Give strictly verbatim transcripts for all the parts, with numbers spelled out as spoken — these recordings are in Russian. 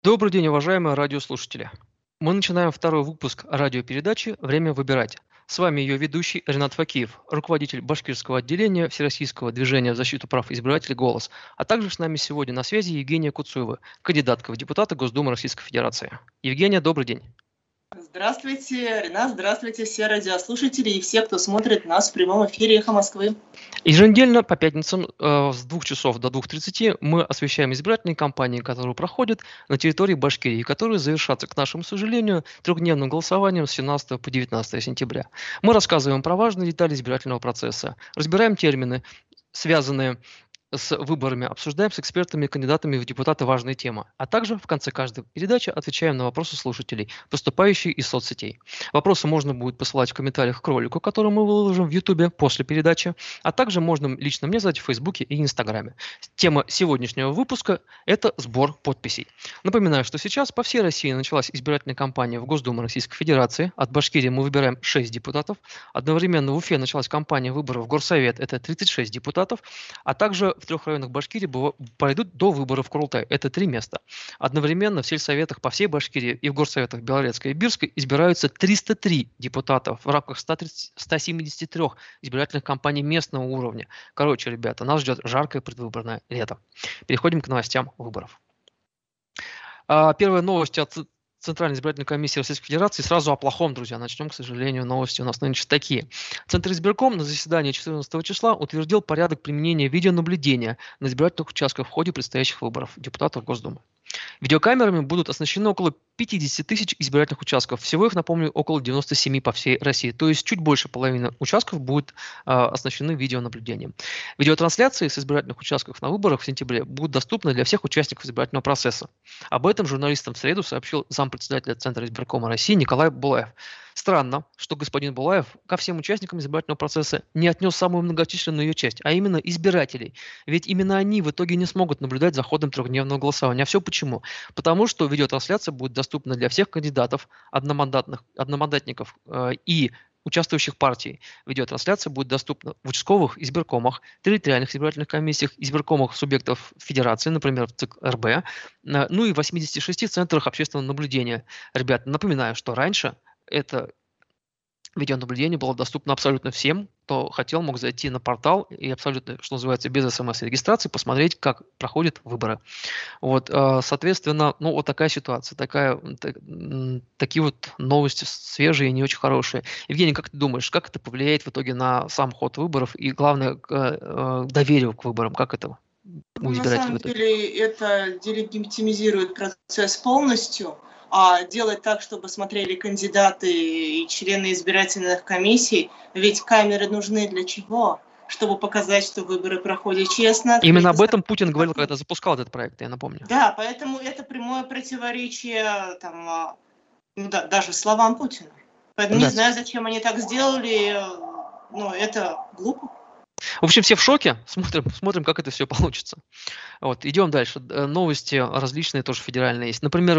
Добрый день, уважаемые радиослушатели. Мы начинаем второй выпуск радиопередачи «Время выбирать». С вами ее ведущий Ренат Факиев, руководитель башкирского отделения Всероссийского движения в защиту прав избирателей «Голос». А также с нами сегодня на связи Евгения Куцуева, кандидатка в депутаты Госдумы Российской Федерации. Евгения, добрый день. Здравствуйте, Ренат, здравствуйте, все радиослушатели и все, кто смотрит нас в прямом эфире «Эхо Москвы». Еженедельно по пятницам э, с двух часов до двух тридцати мы освещаем избирательные кампании, которые проходят на территории Башкирии, которые завершатся, к нашему сожалению, трехдневным голосованием с семнадцатого по девятнадцатое сентября. Мы рассказываем про важные детали избирательного процесса, разбираем термины, связанные с выборами, обсуждаем с экспертами и кандидатами в депутаты важные темы, а также в конце каждой передачи отвечаем на вопросы слушателей, поступающие из соцсетей. Вопросы можно будет посылать в комментариях к ролику, который мы выложим в Ютубе после передачи, а также можно лично мне задать в Фейсбуке и Инстаграме. Тема сегодняшнего выпуска – это сбор подписей. Напоминаю, что сейчас по всей России началась избирательная кампания в Госдуму Российской Федерации. От Башкирии мы выбираем шесть депутатов. Одновременно в Уфе началась кампания выборов в Горсовет, это тридцать шесть депутатов, а также в трех районах Башкирии пройдут до выборов в Курултай. Это три места. Одновременно в сельсоветах по всей Башкирии и в горсоветах Белорецкой и Бирской избираются триста три депутата в рамках ста семидесяти трёх избирательных кампаний местного уровня. Короче, ребята, нас ждет жаркое предвыборное лето. Переходим к новостям выборов. Первая новость от Центральной избирательной комиссии Российской Федерации. Сразу о плохом, друзья. Начнем, к сожалению, новости у нас нынче такие. Центр избирком на заседании четырнадцатого числа утвердил порядок применения видеонаблюдения на избирательных участках в ходе предстоящих выборов депутатов Госдумы. Видеокамерами будут оснащены около пятидесяти тысяч избирательных участков. Всего их, напомню, около девяноста семи по всей России. То есть чуть больше половины участков будут э, оснащены видеонаблюдением. Видеотрансляции с избирательных участков на выборах в сентябре будут доступны для всех участников избирательного процесса. Об этом журналистам в среду сообщил зампредседателя Центра избиркома России Николай Булаев. Странно, что господин Булаев ко всем участникам избирательного процесса не отнес самую многочисленную ее часть, а именно избирателей. Ведь именно они в итоге не смогут наблюдать за ходом трехдневного голосования. А все почему? Потому что видеотрансляция будет доступна для всех кандидатов, одномандатных, одномандатников э, и участвующих партий. Видеотрансляция будет доступна в участковых избиркомах, территориальных избирательных комиссиях, избиркомах субъектов федерации, например, в ЦИК эр бэ, э, ну и в восьмидесяти шести центрах общественного наблюдения. Ребята, напоминаю, что раньше это видеонаблюдение было доступно абсолютно всем, кто хотел, мог зайти на портал и абсолютно, что называется, без смс-регистрации посмотреть, как проходят выборы. Вот, соответственно, ну вот такая ситуация, такая, так, такие вот новости свежие и не очень хорошие. Евгений, как ты думаешь, как это повлияет в итоге на сам ход выборов и, главное, к доверию к выборам? Как это у избирателей? На самом деле это делегитимизирует процесс полностью. А делать так, чтобы смотрели кандидаты и члены избирательных комиссий, ведь камеры нужны для чего? Чтобы показать, что выборы проходят честно. Именно об этом Путин говорил, когда запускал этот проект, я напомню. Да, поэтому это прямое противоречие там, ну, да, даже словам Путина. Поэтому да. Не знаю, зачем они так сделали, но это глупо. В общем, все в шоке. Смотрим, смотрим, как это все получится. Вот, идем дальше. Новости различные тоже федеральные есть. Например,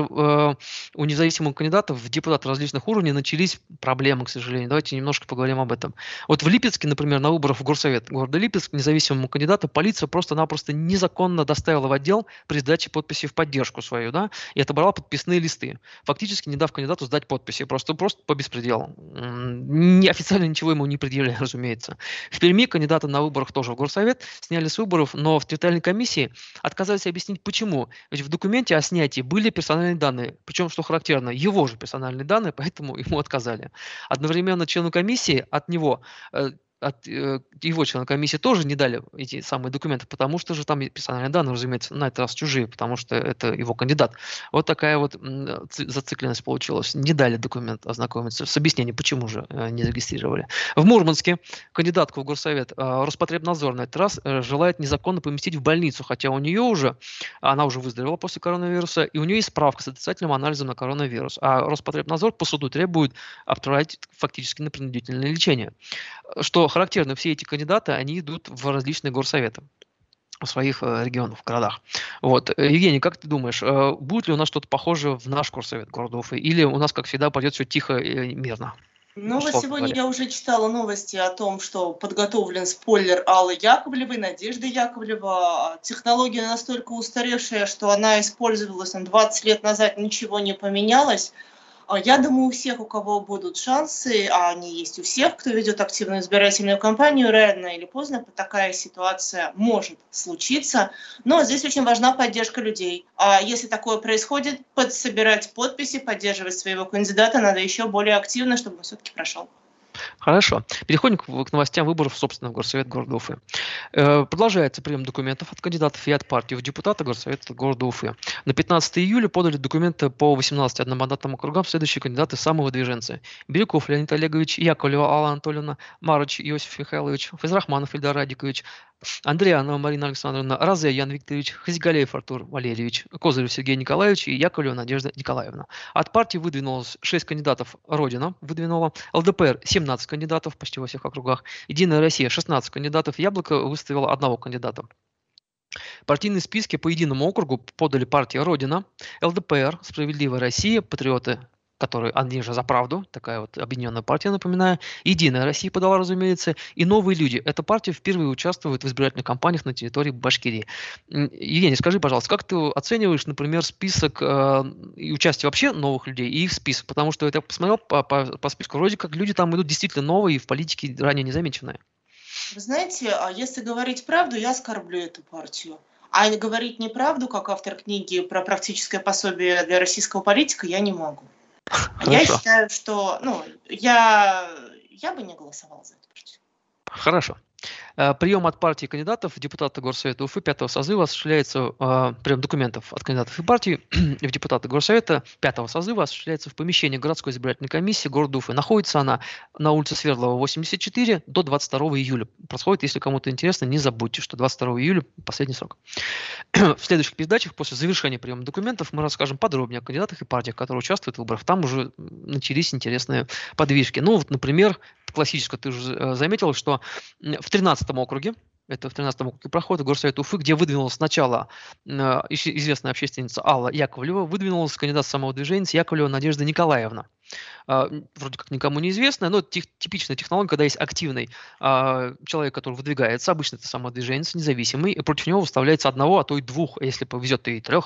у независимых кандидатов в депутаты различных уровней начались проблемы, к сожалению. Давайте немножко поговорим об этом. Вот в Липецке, например, на выборах в горсовет города Липецк независимому кандидату полиция просто-напросто незаконно доставила в отдел при сдаче подписи в поддержку свою, да, и отобрала подписные листы, фактически не дав кандидату сдать подписи, просто, просто по беспределу. Официально ничего ему не предъявляли, разумеется. В Перми кандидаты на выборах тоже в горсовет сняли с выборов, но в территориальной комиссии отказались объяснить, почему. Ведь в документе о снятии были персональные данные, причем, что характерно, его же персональные данные, поэтому ему отказали. Одновременно члену комиссии от него от э, его члена комиссии тоже не дали эти самые документы, потому что же там персональные данные, разумеется, на этот раз чужие, потому что это его кандидат. Вот такая вот зацикленность получилась. Не дали документ ознакомиться с объяснением, почему же э, не зарегистрировали. В Мурманске кандидатку в горсовет э, Роспотребнадзор на этот раз э, желает незаконно поместить в больницу, хотя у нее уже, она уже выздоровела после коронавируса, и у нее есть справка с отрицательным анализом на коронавирус. А Роспотребнадзор по суду требует отправить фактически на принудительное лечение. Что характерно, все эти кандидаты, они идут в различные горсоветы в своих э, регионах, городах. Вот. Евгений, как ты думаешь, э, будет ли у нас что-то похожее в наш горсовет города Уфы? Или у нас, как всегда, пойдет все тихо и мирно? Ну, вот условно сегодня говоря. я уже читала новости о том, что подготовлен спойлер Аллы Яковлевой, Надежды Яковлева. Технология настолько устаревшая, что она использовалась там, двадцать лет назад, ничего не поменялось. А Я думаю, у всех, у кого будут шансы, а они есть у всех, кто ведет активную избирательную кампанию, рано или поздно такая ситуация может случиться. Но здесь очень важна поддержка людей. А если такое происходит, подсобирать подписи, поддерживать своего кандидата надо еще более активно, чтобы он все-таки прошел. Хорошо. Переходим к, к новостям выборов, собственно, в Горсовет города Уфы. Э, продолжается прием документов от кандидатов и от партий в депутаты Горсовета города Уфы. На пятнадцатое июля подали документы по восемнадцати одномандатным округам следующие кандидаты самовыдвиженцы. Бирюков Леонид Олегович, Яковлева Алла Анатольевна, Марыч Иосиф Михайлович, Файзрахманов Ильдар Радикович, Андреянова Марина Александровна, Разе Ян Викторович, Хазигалеев Артур Валерьевич, Козырев Сергей Николаевич и Яковлева Надежда Николаевна. От партии выдвинулось шесть кандидатов. Родина выдвинула, ЛДПР семнадцать кандидатов почти во всех округах, Единая Россия шестнадцать кандидатов, Яблоко выставила одного кандидата. Партийные списки по единому округу подали партия Родина, ЛДПР, Справедливая Россия, Патриоты, которые они же за правду, такая вот объединенная партия, напоминаю, Единая Россия подала, разумеется, и Новые люди. Эта партия впервые участвует в избирательных кампаниях на территории Башкирии. М, Евгений, скажи, пожалуйста, как ты оцениваешь, например, список э, и участие вообще новых людей и их список? Потому что это я посмотрел по, по, по списку, вроде как люди там идут действительно новые и в политике ранее незамеченные. Вы знаете, а если говорить правду, я оскорблю эту партию. А не говорить неправду, как автор книги про практическое пособие для российского политика, я не могу. Я Хорошо, считаю, что ну, я, я бы не голосовала за эту партию. хорошо. Э, Прием от партии кандидатов в депутаты Горсовета Уфы пятого созыва осуществляется, э, прием документов от кандидатов и партий в депутаты Горсовета пятого созыва осуществляется в помещении городской избирательной комиссии города Уфы. Находится она на улице Свердлова, восемьдесят четыре до двадцать второго июля. Происходит, если кому-то интересно, не забудьте, что двадцать второго июля последний срок. В следующих передачах после завершения приема документов мы расскажем подробнее о кандидатах и партиях, которые участвуют в выборах. Там уже начались интересные подвижки. Ну вот, например, классическое, ты уже э, заметил, что м, в тринадцатом округе, это в тринадцатом округе проходит Горсовет Уфы, где выдвинулась сначала э, ищ- известная общественница Алла Яковлева, выдвинулась кандидат самовыдвиженец Яковлева Надежда Николаевна. А, м, Вроде как никому неизвестная, но тех- типичная технология, когда есть активный а, человек, который выдвигается, обычно это самовыдвиженец, независимый, и против него выставляется одного, а то и двух, а если повезет, и трех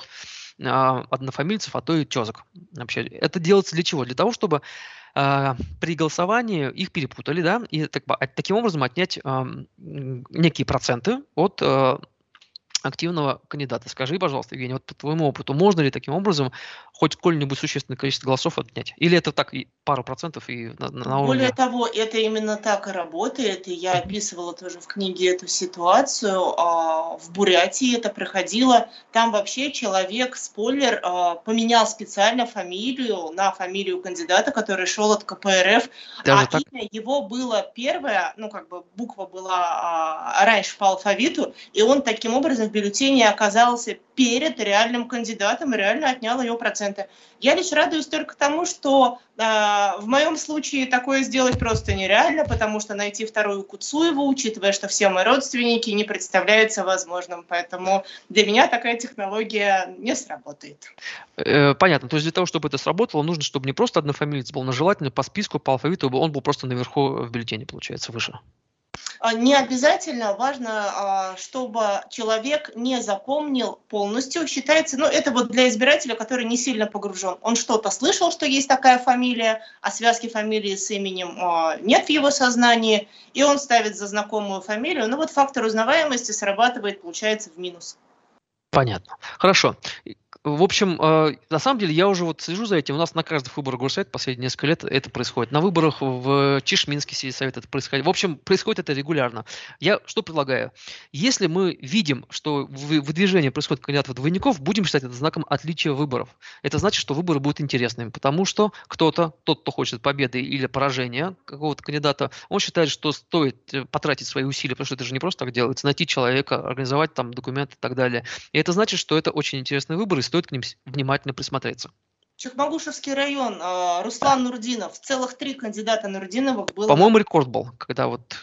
а, однофамильцев, а то и тезок. Вообще, это делается для чего? Для того, чтобы а, при голосовании их перепутали, да, и так, ба- а таким образом отнять ам, м, некие проценты от а, активного кандидата. Скажи, пожалуйста, Евгений, вот по твоему опыту, можно ли таким образом хоть сколь-нибудь существенное количество голосов отнять? Или это так и пару процентов и на, на- на Более уровне? того, это именно так и работает, и я Мгм. описывала тоже в книге эту ситуацию. А, В Бурятии это проходило. Там вообще человек, спойлер, а, поменял специально фамилию на фамилию кандидата, который шел от ка пэ эр эф, а Даже так? имя его было первое, ну как бы буква была а, раньше по алфавиту, и он таким образом в бюллетене оказался перед реальным кандидатом и реально отнял его проценты. Я лишь радуюсь только тому, что э, в моем случае такое сделать просто нереально, потому что найти вторую Куцуеву, учитывая, что все мои родственники, не представляется возможным. Поэтому для меня такая технология не сработает. Э, Понятно. То есть для того, чтобы это сработало, нужно, чтобы не просто однофамилец был, но желательно по списку, по алфавиту, он был просто наверху в бюллетене, получается, выше. А, Не обязательно, важно, а, чтобы человек не запомнил полностью. Считается, ну, это вот для избирателя, который не сильно погружен. Он что-то слышал, что есть такая фамилия, а связки фамилии с именем а, нет в его сознании, и он ставит за знакомую фамилию. Ну, вот фактор узнаваемости срабатывает, получается, в минус. Понятно. Хорошо. И, В общем, э, на самом деле я уже вот слежу за этим. У нас на каждых выборах Горсовета последние несколько лет это происходит. На выборах в Чешминский сельсовет это происходит. В общем, происходит это регулярно. Я что предлагаю? Если мы видим, что в выдвижении происходит кандидатов двойников, будем считать это знаком отличия выборов. Это значит, что выборы будут интересными, потому что кто-то, тот, кто хочет победы или поражения какого-то кандидата, он считает, что стоит э, потратить свои усилия, потому что это же не просто так делается, найти человека, организовать там документы и так далее. И это значит, что это очень интересные выборы, и стоит к ним с- внимательно присмотреться. Чекмагушевский район, а, Да. Руслан Нурдинов. Целых три кандидата Нурдиновых было на... По-моему, рекорд был, когда вот...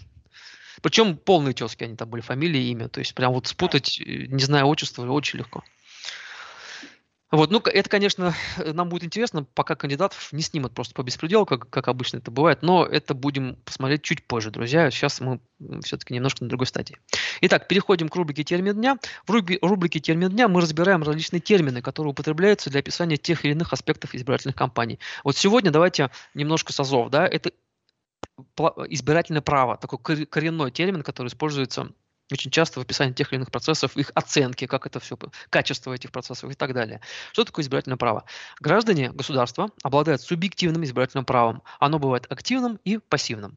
Причем полные тезки, они там были, фамилия и имя. То есть прям вот спутать, э, не зная отчества, очень легко. Вот, ну, к- это, конечно, нам будет интересно, пока кандидатов не снимут просто по беспределу, как, как обычно это бывает, но это будем посмотреть чуть позже, друзья. Сейчас мы все-таки немножко на другой стадии. Итак, переходим к рубрике «Термин дня». В рубри- рубрике «Термин дня» мы разбираем различные термины, которые употребляются для описания тех или иных аспектов избирательных кампаний. Вот сегодня давайте немножко с азов, да, это пла- избирательное право, такой кор- коренной термин, который используется очень часто в описании тех или иных процессов, их оценки, как это все, качество этих процессов и так далее. Что такое избирательное право? Граждане государства обладают субъективным избирательным правом. Оно бывает активным и пассивным.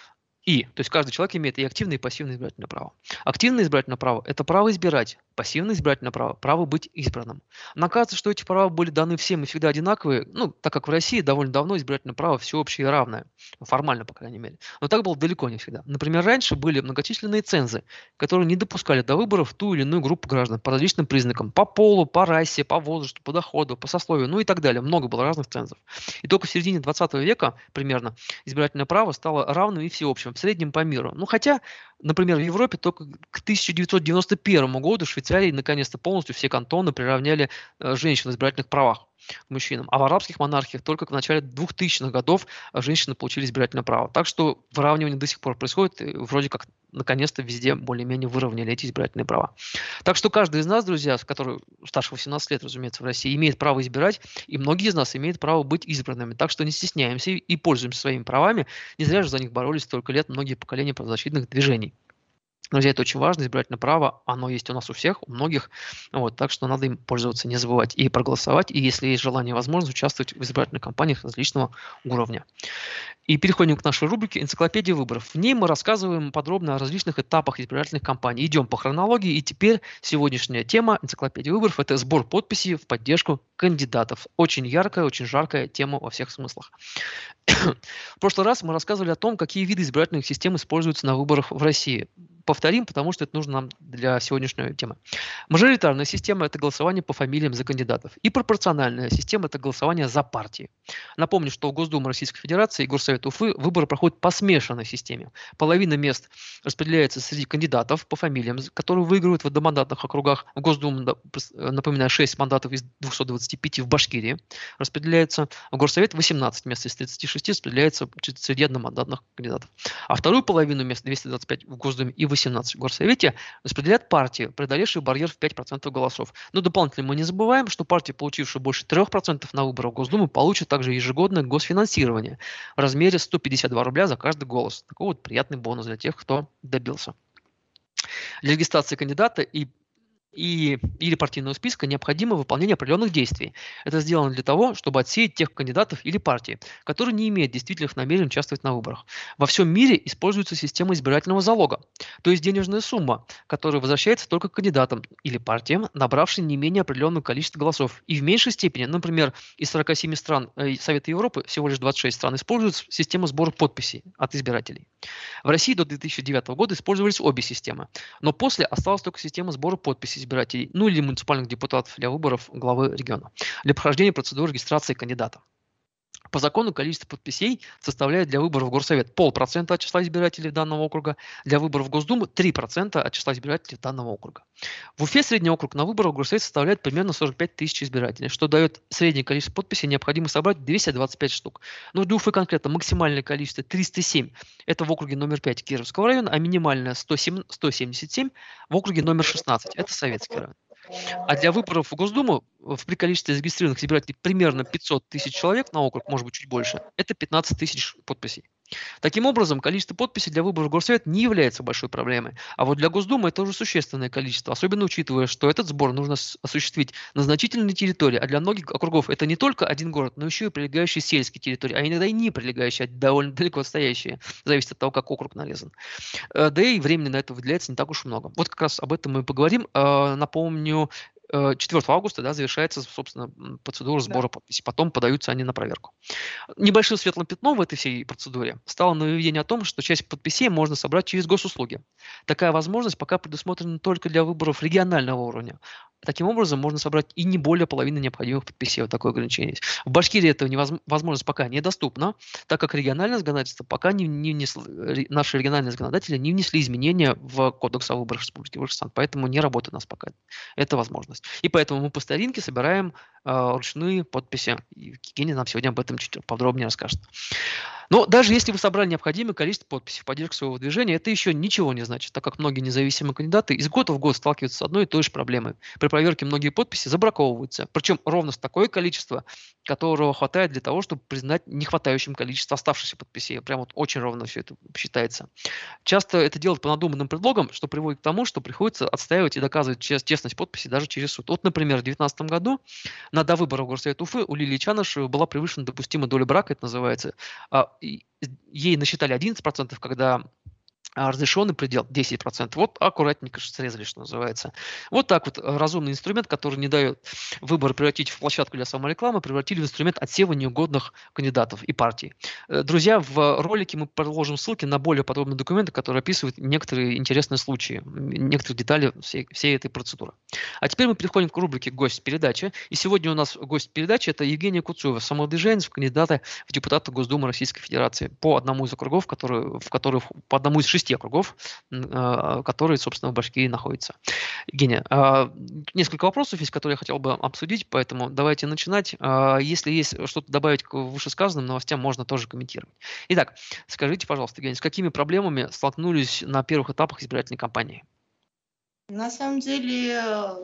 И, то есть каждый человек имеет и активное, и пассивное избирательное право. Активное избирательное право– это право избирать. Пассивное избирательное право– право быть избранным. Но оказывается, что эти права были даны всем и всегда одинаковые, ну, так как в России довольно давно избирательное право всеобщее и равное. Формально, по крайней мере. Но так было далеко не всегда. Например, раньше были многочисленные цензы, которые не допускали до выборов ту или иную группу граждан по различным признакам. По полу, по расе, по возрасту, по доходу, по сословию, ну и так далее. Много было разных цензов. И только в середине двадцатого века примерно избирательное право стало равным и всеобщим, в среднем по миру. Ну, хотя, например, в Европе только к тысяча девятьсот девяносто первому году в Швейцарии наконец-то полностью все кантоны приравняли э, женщин в избирательных правах к мужчинам. А в арабских монархиях только в начале двухтысячных годов э, женщины получили избирательное право. Так что выравнивание до сих пор происходит, и вроде как наконец-то везде более-менее выровняли эти избирательные права. Так что каждый из нас, друзья, который старше восемнадцати лет, разумеется, в России, имеет право избирать, и многие из нас имеют право быть избранными. Так что не стесняемся и пользуемся своими правами. Не зря же за них боролись столько лет многие поколения правозащитных движений. Друзья, это очень важно, избирательное право, оно есть у нас у всех, у многих, вот, так что надо им пользоваться, не забывать и проголосовать, и если есть желание и возможность, участвовать в избирательных кампаниях различного уровня. И переходим к нашей рубрике «Энциклопедия выборов». В ней мы рассказываем подробно о различных этапах избирательных кампаний. Идем по хронологии, и теперь сегодняшняя тема «Энциклопедия выборов» – это сбор подписей в поддержку кандидатов. Очень яркая, очень жаркая тема во всех смыслах. В прошлый раз мы рассказывали о том, какие виды избирательных систем используются на выборах в России. Повторим, потому что это нужно нам для сегодняшней темы. Мажоритарная система– это голосование по фамилиям за кандидатов. И пропорциональная система– это голосование за партии. Напомню, что в Госдуму Российской Федерации и Горсовет Уфы выборы проходят по смешанной системе. Половина мест распределяется среди кандидатов по фамилиям, которые выигрывают в одномандатных округах. В Госдуму, напоминаю, шесть мандатов из двухсот двадцати пяти в Башкирии распределяются. В Горсовет восемнадцать мест из тридцати шести распределяется среди одномандатных кандидатов. А вторую половину мест, двести двадцать пять в Госдуме и восемнадцать в Горсовете, распределяют партии, преодолевшие барьер в пять процентов голосов. Но дополнительно мы не забываем, что партии, получившие больше трех процентов на выборах в Госдуму, получат также ежегодное госфинансирование в размере сто пятьдесят два рубля за каждый голос. Такой вот приятный бонус для тех, кто добился. Для регистрации кандидата и и, или партийного списка необходимо выполнение определенных действий. Это сделано для того, чтобы отсеять тех кандидатов или партий, которые не имеют действительных намерений участвовать на выборах. Во всем мире используется система избирательного залога, то есть денежная сумма, которая возвращается только кандидатам или партиям, набравшим не менее определенное количество голосов. И в меньшей степени, например, из сорока семи стран э, Совета Европы, всего лишь двадцать шесть стран, используют систему сбора подписей от избирателей. В России до две тысячи девятого года использовались обе системы, но после осталась только система сбора подписей избирателей, ну или муниципальных депутатов для выборов главы региона, для прохождения процедуры регистрации кандидата. По закону количество подписей составляет для выборов в Горсовет полпроцента от числа избирателей данного округа, для выборов в Госдуму три процента от числа избирателей данного округа. В Уфе средний округ на выборах в Горсовет составляет примерно сорок пять тысяч избирателей, что дает среднее количество подписей необходимо собрать двести двадцать пять штук. Но для Уфы конкретно максимальное количество триста семь, это в округе номер пять Кировского района, а минимальное сто семьдесят семь в округе номер шестнадцать, это Советский район. А для выборов в Госдуму в при количестве зарегистрированных избирателей примерно пятьсот тысяч человек на округ, может быть чуть больше, это пятнадцать тысяч подписей. Таким образом, количество подписей для выборов в Горсовет не является большой проблемой. А вот для Госдумы это уже существенное количество, особенно учитывая, что этот сбор нужно осуществить на значительной территории, а для многих округов это не только один город, но еще и прилегающие сельские территории, а иногда и не прилегающие, а довольно далеко отстоящие, зависит от того, как округ нарезан. Да и времени на это выделяется не так уж много. Вот как раз об этом мы поговорим. Напомню, четвёртого августа, да, завершается, собственно, процедура сбора да. подписей. Потом подаются они на проверку. Небольшим светлым пятном в этой всей процедуре стало нововведение о том, что часть подписей можно собрать через госуслуги. Такая возможность пока предусмотрена только для выборов регионального уровня. Таким образом, можно собрать и не более половины необходимых подписей. Вот такое ограничение есть. В Башкирии эта возможность пока недоступна, так как региональное законодательство пока не, не внесло, наши региональные законодатели не внесли изменения в Кодекс о выборах Республики Башкортостан, поэтому не работает у нас пока эта возможность. сложность. И поэтому мы по старинке собираем э, ручные подписи. И Евгений нам сегодня об этом чуть подробнее расскажет. Но даже если вы собрали необходимое количество подписей в поддержку своего движения, это еще ничего не значит, так как многие независимые кандидаты из года в год сталкиваются с одной и той же проблемой. При проверке многие подписи забраковываются, причем ровно с такое количество, которого хватает для того, чтобы признать нехватающим количество оставшихся подписей. Прям вот очень ровно все это считается. Часто это делают по надуманным предлогам, что приводит к тому, что приходится отстаивать и доказывать честность подписи даже через суд. Вот, например, в две тысячи девятнадцатом году на довыборах в Горсовет Уфы у Лилии Чанышевой была превышена допустимая доля брака, это называется. Ей насчитали одиннадцать процентов, когда разрешенный предел десять процентов. Вот аккуратненько срезали, что называется. Вот так вот разумный инструмент, который не дает выбор превратить в площадку для саморекламы, превратили в инструмент отсева неугодных кандидатов и партий. Друзья, в ролике мы приложим ссылки на более подробные документы, которые описывают некоторые интересные случаи, некоторые детали всей, всей этой процедуры. А теперь мы переходим к рубрике «Гость передачи». И сегодня у нас гость передачи – это Евгения Куцуева, самовыдвиженец, кандидата в депутаты Госдумы Российской Федерации по одному из округов, который, в который, по одному из шести округов, которые, собственно, в Башкирии находятся. Евгения, несколько вопросов есть, которые я хотел бы обсудить, поэтому давайте начинать. Если есть что-то добавить к вышесказанным новостям, можно тоже комментировать. Итак, скажите, пожалуйста, Евгения, с какими проблемами столкнулись на первых этапах избирательной кампании? На самом деле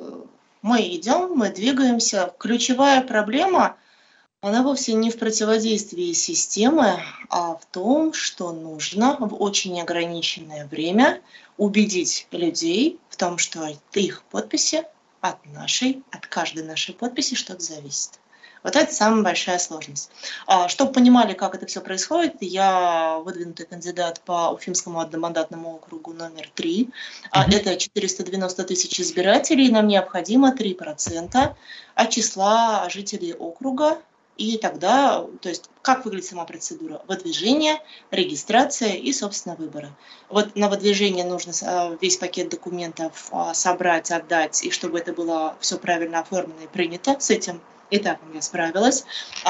мы идем, мы двигаемся. Ключевая проблема, она вовсе не в противодействии системы, а в том, что нужно в очень ограниченное время убедить людей в том, что от их подписи, от нашей, от каждой нашей подписи что-то зависит. Вот это самая большая сложность. Чтобы понимали, как это все происходит, я выдвинутый кандидат по Уфимскому одномандатному округу номер три. Mm-hmm. Это четыреста девяносто тысяч избирателей. Нам необходимо три процента от числа жителей округа. И тогда, то есть, как выглядит сама процедура? Выдвижение, регистрация и, собственно, выборы. Вот на выдвижение нужно весь пакет документов собрать, отдать, и чтобы это было все правильно оформлено и принято. С этим этапом я справилась.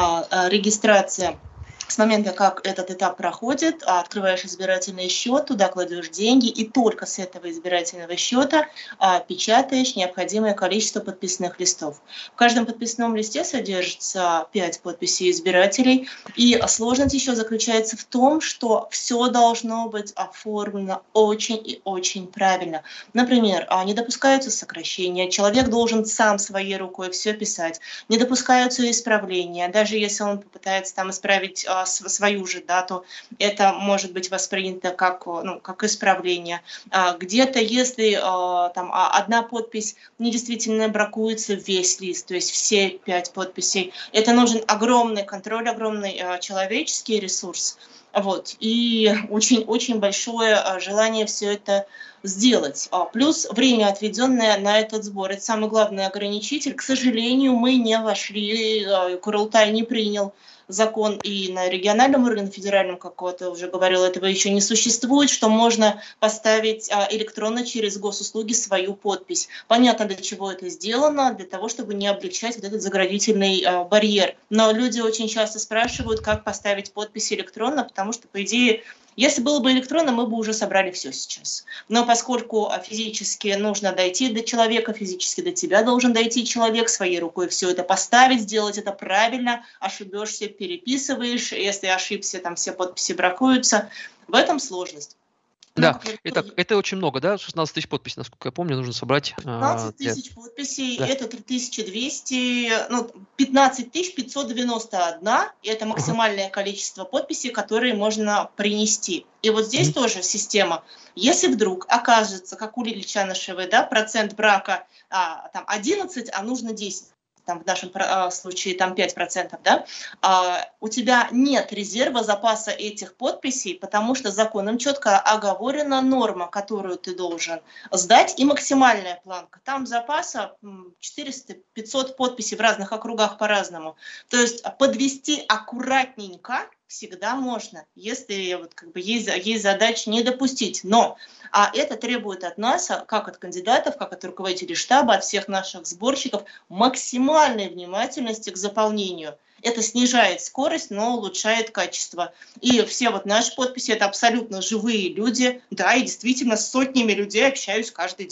Регистрация. С момента, как этот этап проходит, открываешь избирательный счет, туда кладешь деньги, и только с этого избирательного счета печатаешь необходимое количество подписных листов. В каждом подписном листе содержится пять подписей избирателей, и сложность еще заключается в том, что все должно быть оформлено очень и очень правильно. Например, не допускаются сокращения, человек должен сам своей рукой все писать, не допускаются исправления, даже если он попытается там исправить свою же дату, это может быть воспринято как, ну, как исправление. Где-то, если там одна подпись недействительно бракуется весь лист, то есть все пять подписей, это нужен огромный контроль, огромный человеческий ресурс. Вот. И очень-очень большое желание все это сделать. Плюс время, отведенное на этот сбор. Это самый главный ограничитель. К сожалению, мы не вошли, Курултай не принял закон, и на региональном уровне, на федеральном, как вот уже говорил, этого еще не существует, что можно поставить электронно через госуслуги свою подпись. Понятно, для чего это сделано, для того, чтобы не облегчать вот этот заградительный барьер. Но люди очень часто спрашивают, как поставить подпись электронно, потому что, по идее, если было бы электронно, мы бы уже собрали все сейчас. Но поскольку физически нужно дойти до человека, физически до тебя должен дойти человек, своей рукой все это поставить, сделать это правильно, ошибешься, переписываешь, если ошибся, там все подписи бракуются. В этом сложность. Да, итак, это очень много, да? шестнадцать тысяч подписей, насколько я помню, нужно собрать. пятнадцать тысяч для... подписей, да. Это три тысячи двести, ну, пятнадцать тысяч пятьсот девяносто один, это максимальное uh-huh. количество подписей, которые можно принести. И вот здесь uh-huh. тоже система. Если вдруг окажется, как у Лилии Чанышевой, да, процент брака а, там одиннадцать, а нужно десять, там в нашем а, случае там пять процентов, да, а, у тебя нет резерва запаса этих подписей, потому что законом четко оговорена норма, которую ты должен сдать, и максимальная планка. Там запаса четыреста-пятьсот подписей в разных округах по-разному. То есть подвести аккуратненько всегда можно, если вот как бы есть, есть задача не допустить. Но а это требует от нас, как от кандидатов, как от руководителей штаба, от всех наших сборщиков, максимальной внимательности к заполнению. Это снижает скорость, но улучшает качество. И все вот наши подписи – это абсолютно живые люди. Да, и действительно с сотнями людей общаюсь каждый день.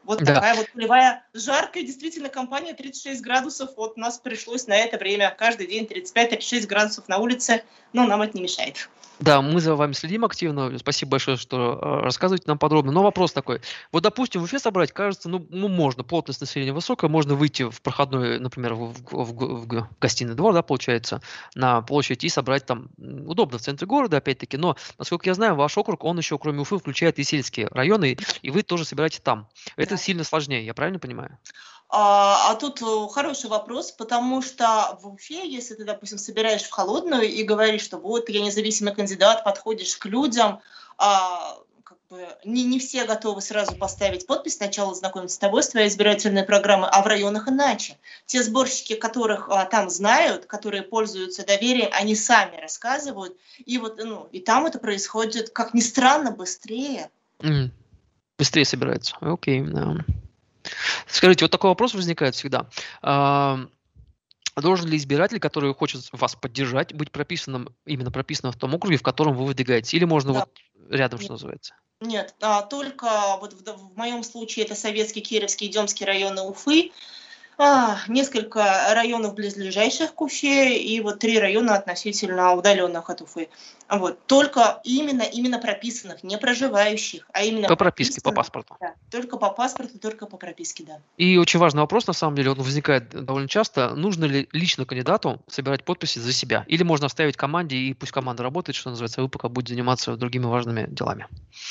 Вот Да. такая вот полевая жаркая действительно кампания, тридцать шесть градусов. Вот нас пришлось на это время каждый день тридцать пять тридцать шесть градусов на улице, но нам это не мешает. Да, мы за вами следим активно. Спасибо большое, что э, рассказываете нам подробно. Но вопрос такой. Вот, допустим, в Уфе собрать, кажется, ну, ну, можно, плотность населения высокая, можно выйти в проходной, например, в, в- в- в гостиный двор, да, получается, на площадь и собрать там, м, удобно в центре города, опять-таки, но, насколько я знаю, ваш округ, он еще, кроме Уфы, включает и сельские районы, и вы тоже собираете там. Это Да. сильно сложнее, я правильно понимаю? А, а тут э, хороший вопрос, потому что в Уфе, если ты, допустим, собираешь в холодную и говоришь, что вот я независимый кандидат, подходишь к людям, а, как бы не, не все готовы сразу поставить подпись, сначала знакомиться с тобой, с твоей избирательной программой, а в районах иначе. Те сборщики, которых а, там знают, которые пользуются доверием, они сами рассказывают, и вот, ну, и там это происходит, как ни странно, быстрее. М, Быстрее собирается. Окей, да. Скажите, вот такой вопрос возникает всегда. А, Должен ли избиратель, который хочет вас поддержать, быть прописанным, именно прописанным в том округе, в котором вы выдвигаетесь? Или можно Да. вот рядом, Нет. что называется? Нет, а, только вот в, в моем случае это Советский, Кировский и Демский районы Уфы, а, несколько районов близлежащих к Уфе и вот три района относительно удаленных от Уфы. Вот. Только именно, именно прописанных, не проживающих, а именно По прописке, по прописанных. паспорту. Да, только по паспорту, только по прописке, да. И очень важный вопрос, на самом деле, он возникает довольно часто. Нужно ли лично кандидату собирать подписи за себя? Или можно оставить команде, и пусть команда работает, что называется, а вы пока будете заниматься другими важными делами?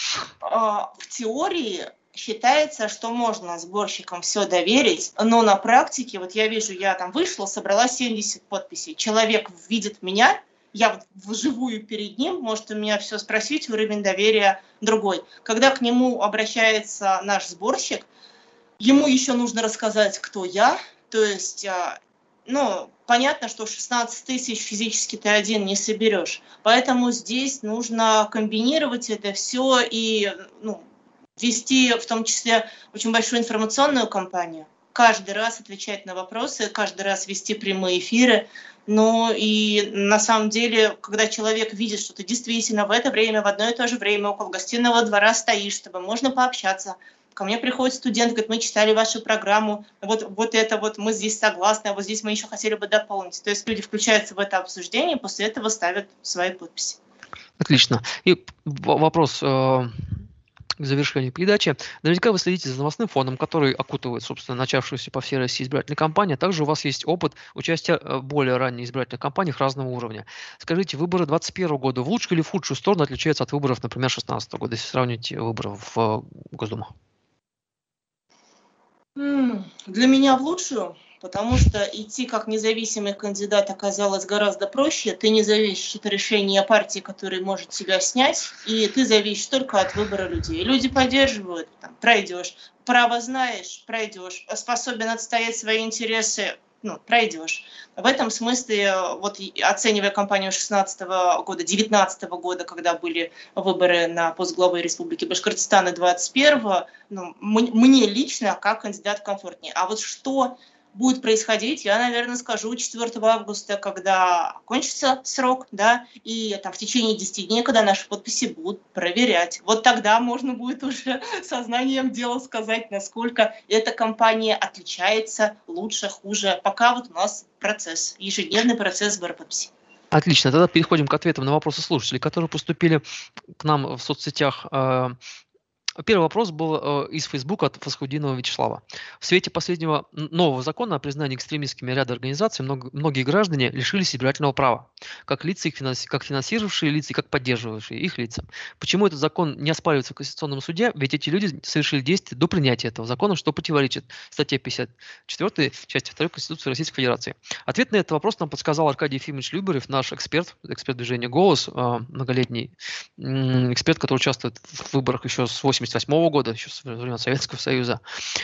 А, В теории считается, что можно сборщикам все доверить, но на практике, вот я вижу, я там вышла, собрала семьдесят подписей, человек видит меня, я вот вживую перед ним, может у меня все спросить, уровень доверия другой. Когда к нему обращается наш сборщик, ему еще нужно рассказать, кто я, то есть, а, ну, понятно, что шестнадцать тысяч физически ты один не соберешь, поэтому здесь нужно комбинировать это все и, ну, вести в том числе очень большую информационную кампанию, каждый раз отвечать на вопросы, каждый раз вести прямые эфиры. Ну и на самом деле, когда человек видит, что ты действительно в это время, в одно и то же время около гостиного двора стоишь, с тобой можно пообщаться. Ко мне приходит студент, говорит, мы читали вашу программу, вот, вот это вот мы здесь согласны, а вот здесь мы еще хотели бы дополнить. То есть люди включаются в это обсуждение и после этого ставят свои подписи. Отлично. И в- вопрос э, к завершению передачи. Наверняка вы следите за новостным фоном, который окутывает, собственно, начавшуюся по всей России избирательную кампанию. Также у вас есть опыт участия э, в более ранних избирательных кампаниях разного уровня. Скажите, выборы двадцать первого года в лучшую или в худшую сторону отличаются от выборов, например, шестнадцатого года, если сравнить выборы в э, Госдуму? М, Для меня в лучшую, потому что идти как независимый кандидат оказалось гораздо проще. Ты не зависишь от решения партии, которая может тебя снять, и ты зависишь только от выбора людей. Люди поддерживают, там, пройдешь, право знаешь, пройдешь, способен отстоять свои интересы, ну, пройдешь. В этом смысле, э, вот и оценивая кампанию шестнадцатого года, девятнадцатого года, когда были выборы на пост главы Республики Башкортостан и двадцать первого, ну, м- мне лично как кандидат комфортнее. А вот что будет происходить, я, наверное, скажу четвёртого августа, когда кончится срок, да, и там в течение десяти дней, когда наши подписи будут проверять. Вот тогда можно будет уже сознанием дела сказать, насколько эта кампания отличается, лучше, хуже. Пока вот у нас процесс, ежедневный процесс сбора подписей. Отлично. Тогда переходим к ответам на вопросы слушателей, которые поступили к нам в соцсетях. Э, Первый вопрос был э, из Фейсбука от Фасхудинова Вячеслава. В свете последнего н- нового закона о признании экстремистскими ряда организаций много- многие граждане лишились избирательного права, как лица, их финанси- как финансировавшие лица и как поддерживавшие их лица. Почему этот закон не оспаривается в Конституционном суде? Ведь эти люди совершили действия до принятия этого закона, что противоречит статье пятьдесят четыре, части второй Конституции Российской Федерации. Ответ на этот вопрос нам подсказал Аркадий Ефимович Любарев, наш эксперт, эксперт движения «Голос», э, многолетний м, эксперт, который участвует в выборах еще с восемьдесят восьмого года, еще с времен Советского Союза.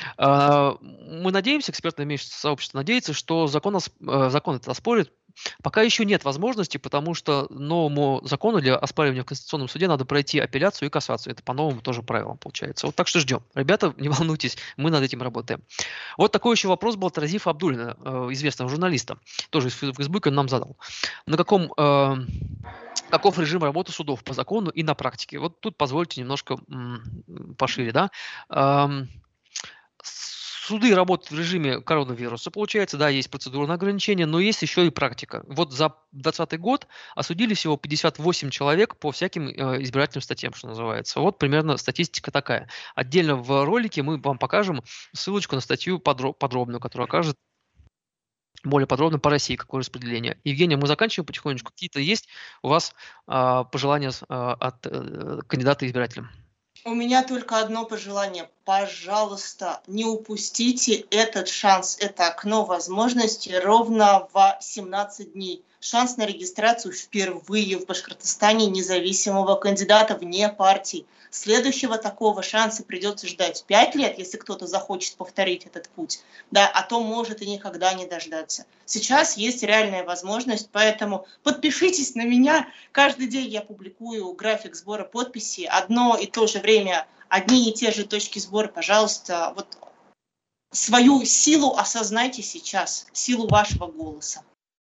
А, Мы надеемся, экспертное имеющее сообщество надеется, что закон, ос- э, закон это оспорит. Пока еще нет возможности, потому что новому закону для оспаривания в Конституционном суде надо пройти апелляцию и кассацию. Это по новому тоже правилам получается. Вот так что ждем. Ребята, не волнуйтесь, мы над этим работаем. Вот такой еще вопрос был от Разифа Абдуллина, э, известного журналиста, тоже из Фей- Фейсбука, он нам задал. На каком э, Каков режим работы судов по закону и на практике? Вот тут позвольте немножко м, пошире, да. Ам, Суды работают в режиме коронавируса, получается, да, есть процедурные ограничения, но есть еще и практика. Вот за двадцатый год осудили всего пятьдесят восемь человек по всяким э, избирательным статьям, что называется. Вот примерно статистика такая. Отдельно в ролике мы вам покажем ссылочку на статью подро- подробную, которая окажет более подробно по России, какое распределение. Евгения, мы заканчиваем потихонечку. Какие-то есть у вас э, пожелания э, от э, кандидата избирателям? У меня только одно пожелание. Пожалуйста, не упустите этот шанс, это окно возможности ровно в семнадцать дней. Шанс на регистрацию впервые в Башкортостане независимого кандидата вне партий. Следующего такого шанса придется ждать пять лет, если кто-то захочет повторить этот путь, да, а то может и никогда не дождаться. Сейчас есть реальная возможность, поэтому подпишитесь на меня. Каждый день я публикую график сбора подписей. Одно и то же время, одни и те же точки сбора. Пожалуйста, вот свою силу осознайте сейчас, силу вашего голоса.